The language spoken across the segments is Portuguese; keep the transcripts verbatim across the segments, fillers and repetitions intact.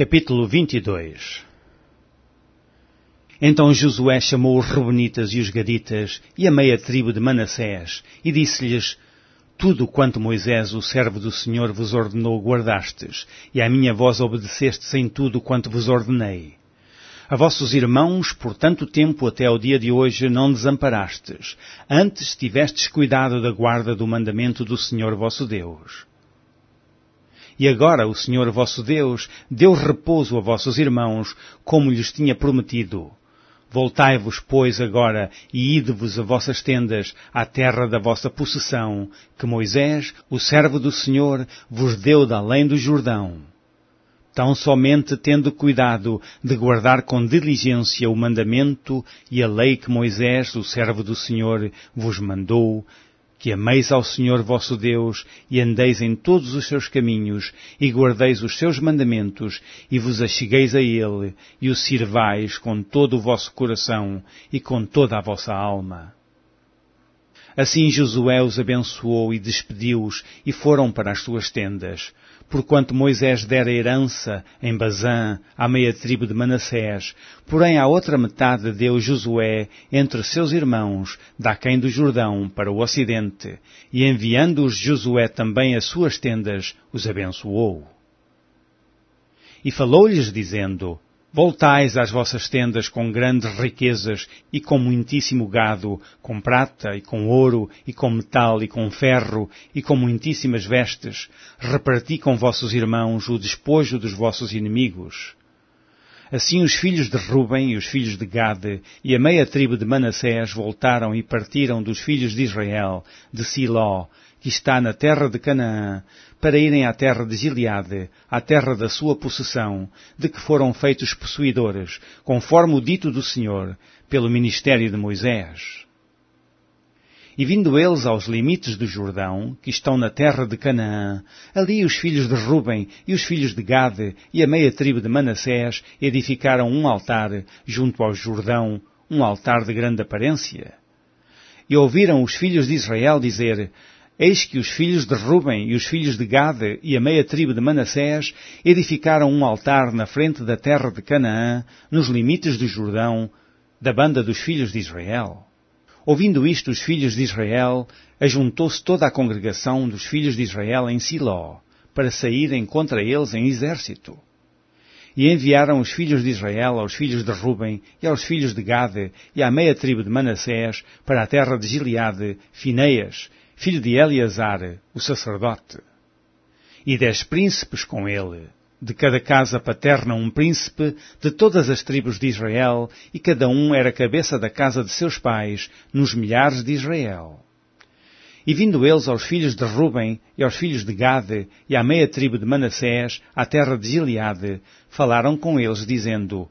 Capítulo vinte e dois. Então Josué chamou os Reubenitas e os Gaditas e a meia tribo de Manassés e disse-lhes: Tudo quanto Moisés, o servo do Senhor, vos ordenou guardastes, e à minha voz obedecestes em tudo quanto vos ordenei. A vossos irmãos, por tanto tempo até ao dia de hoje, não desamparastes, antes tivestes cuidado da guarda do mandamento do Senhor vosso Deus. E agora o Senhor vosso Deus deu repouso a vossos irmãos, como lhes tinha prometido. Voltai-vos, pois, agora, e ide-vos a vossas tendas, à terra da vossa possessão, que Moisés, o servo do Senhor, vos deu da além do Jordão. Tão somente tendo cuidado de guardar com diligência o mandamento e a lei que Moisés, o servo do Senhor, vos mandou, que ameis ao Senhor vosso Deus e andeis em todos os seus caminhos e guardeis os seus mandamentos e vos achegueis a Ele e o sirvais com todo o vosso coração e com toda a vossa alma. Assim Josué os abençoou e despediu-os e foram para as suas tendas, porquanto Moisés dera herança em Bazã à meia tribo de Manassés, porém à outra metade deu Josué entre seus irmãos, daquém do Jordão, para o ocidente, e enviando-os Josué também às suas tendas, os abençoou. E falou-lhes dizendo: Voltais às vossas tendas com grandes riquezas e com muitíssimo gado, com prata e com ouro e com metal e com ferro e com muitíssimas vestes. Reparti com vossos irmãos o despojo dos vossos inimigos. Assim os filhos de Ruben e os filhos de Gade e a meia tribo de Manassés voltaram e partiram dos filhos de Israel, de Siló, que está na terra de Canaã, para irem à terra de Gileade, à terra da sua possessão, de que foram feitos possuidores, conforme o dito do Senhor, pelo ministério de Moisés. E vindo eles aos limites do Jordão, que estão na terra de Canaã, ali os filhos de Ruben e os filhos de Gade e a meia tribo de Manassés edificaram um altar junto ao Jordão, um altar de grande aparência. E ouviram os filhos de Israel dizer: Eis que os filhos de Ruben e os filhos de Gade e a meia tribo de Manassés edificaram um altar na frente da terra de Canaã, nos limites do Jordão, da banda dos filhos de Israel. Ouvindo isto, os filhos de Israel, ajuntou-se toda a congregação dos filhos de Israel em Siló, para saírem contra eles em exército. E enviaram os filhos de Israel aos filhos de Ruben e aos filhos de Gade e à meia tribo de Manassés para a terra de Gileade, Fineias, filho de Eleazar, o sacerdote. E dez príncipes com ele, de cada casa paterna um príncipe, de todas as tribos de Israel, e cada um era cabeça da casa de seus pais, nos milhares de Israel. E vindo eles aos filhos de Ruben e aos filhos de Gade e à meia tribo de Manassés, à terra de Gileade, falaram com eles, dizendo: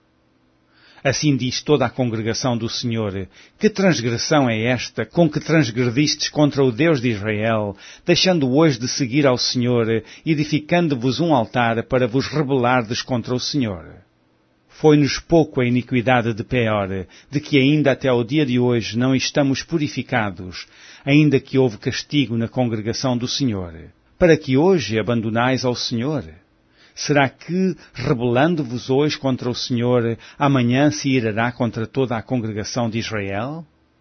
Assim diz toda a congregação do Senhor: Que transgressão é esta com que transgredistes contra o Deus de Israel, deixando hoje de seguir ao Senhor, edificando-vos um altar para vos rebelardes contra o Senhor? Foi-nos pouco a iniquidade de Peor, de que ainda até ao dia de hoje não estamos purificados, ainda que houve castigo na congregação do Senhor, para que hoje abandonais ao Senhor? Será que, rebelando-vos hoje contra o Senhor, amanhã se irará contra toda a congregação de Israel?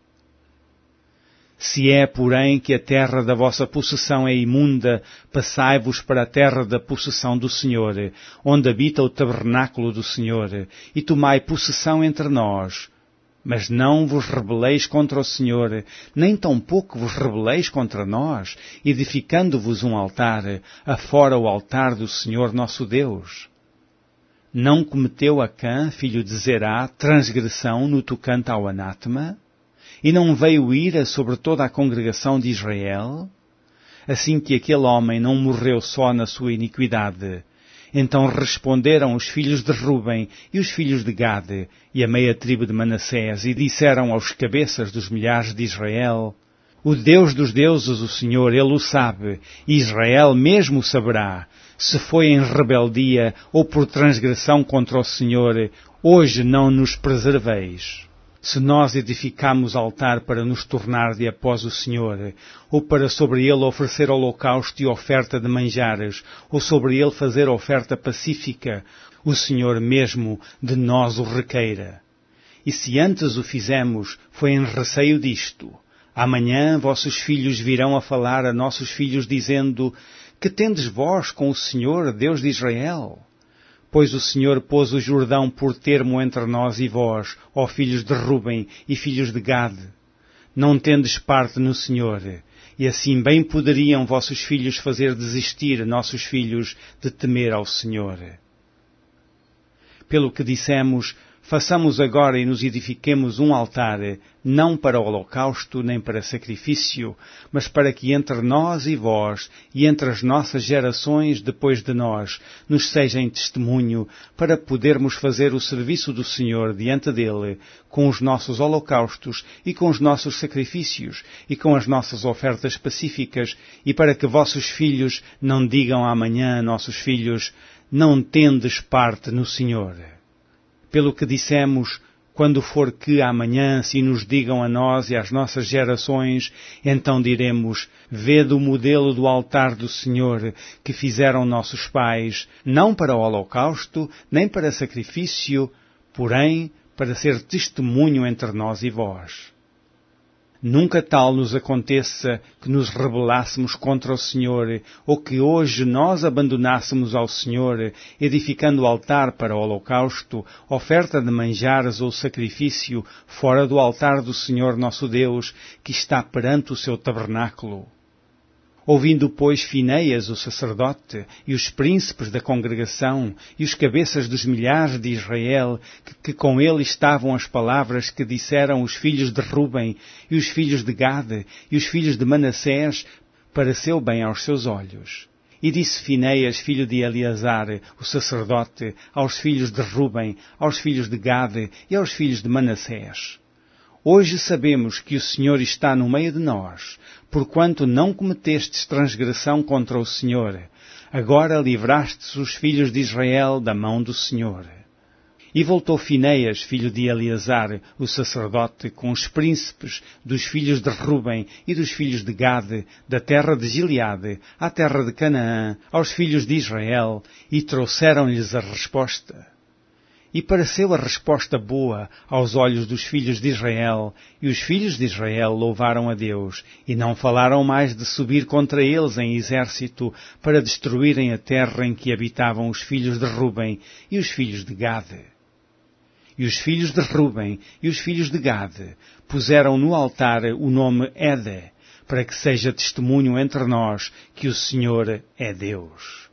Se é, porém, que a terra da vossa possessão é imunda, passai-vos para a terra da possessão do Senhor, onde habita o tabernáculo do Senhor, e tomai possessão entre nós. Mas não vos rebeleis contra o Senhor, nem tampouco vos rebeleis contra nós, edificando-vos um altar, afora o altar do Senhor nosso Deus. Não cometeu Acã, filho de Zerá, transgressão no tocante ao anátema? E não veio ira sobre toda a congregação de Israel? Assim que aquele homem não morreu só na sua iniquidade. Então responderam os filhos de Ruben e os filhos de Gade e a meia tribo de Manassés e disseram aos cabeças dos milhares de Israel: O Deus dos deuses, o Senhor, Ele o sabe, e Israel mesmo saberá, se foi em rebeldia ou por transgressão contra o Senhor, hoje não nos preserveis. Se nós edificamos altar para nos tornar de após o Senhor, ou para sobre ele oferecer holocausto e oferta de manjares, ou sobre ele fazer oferta pacífica, o Senhor mesmo de nós o requeira. E se antes o fizemos, foi em receio disto. Amanhã vossos filhos virão a falar a nossos filhos, dizendo: que tendes vós com o Senhor, Deus de Israel? Pois o Senhor pôs o Jordão por termo entre nós e vós, ó filhos de Ruben e filhos de Gade. Não tendes parte no Senhor, e assim bem poderiam vossos filhos fazer desistir nossos filhos de temer ao Senhor. Pelo que dissemos, façamos agora e nos edifiquemos um altar, não para holocausto nem para sacrifício, mas para que entre nós e vós, e entre as nossas gerações depois de nós, nos seja em testemunho, para podermos fazer o serviço do Senhor diante dele, com os nossos holocaustos e com os nossos sacrifícios, e com as nossas ofertas pacíficas, e para que vossos filhos não digam amanhã a nossos filhos: não tendes parte no Senhor. Pelo que dissemos, quando for que amanhã se nos digam a nós e às nossas gerações, então diremos: vede o modelo do altar do Senhor que fizeram nossos pais, não para o holocausto, nem para sacrifício, porém para ser testemunho entre nós e vós. Nunca tal nos aconteça que nos rebelássemos contra o Senhor, ou que hoje nós abandonássemos ao Senhor, edificando o altar para o holocausto, oferta de manjares ou sacrifício, fora do altar do Senhor nosso Deus, que está perante o seu tabernáculo. Ouvindo, pois, Finéias, o sacerdote, e os príncipes da congregação, e os cabeças dos milhares de Israel, que, que com ele estavam as palavras que disseram os filhos de Ruben, e os filhos de Gade, e os filhos de Manassés, pareceu bem aos seus olhos. E disse Finéias, filho de Eleazar, o sacerdote, aos filhos de Ruben, aos filhos de Gade e aos filhos de Manassés: hoje sabemos que o Senhor está no meio de nós, porquanto não cometestes transgressão contra o Senhor. Agora livrastes os filhos de Israel da mão do Senhor. E voltou Finéias, filho de Eleazar, o sacerdote, com os príncipes dos filhos de Ruben e dos filhos de Gade, da terra de Gileade, à terra de Canaã, aos filhos de Israel, e trouxeram-lhes a resposta. E pareceu a resposta boa aos olhos dos filhos de Israel, e os filhos de Israel louvaram a Deus, e não falaram mais de subir contra eles em exército para destruírem a terra em que habitavam os filhos de Ruben e os filhos de Gade. E os filhos de Ruben e os filhos de Gade puseram no altar o nome Ede, para que seja testemunho entre nós que o Senhor é Deus.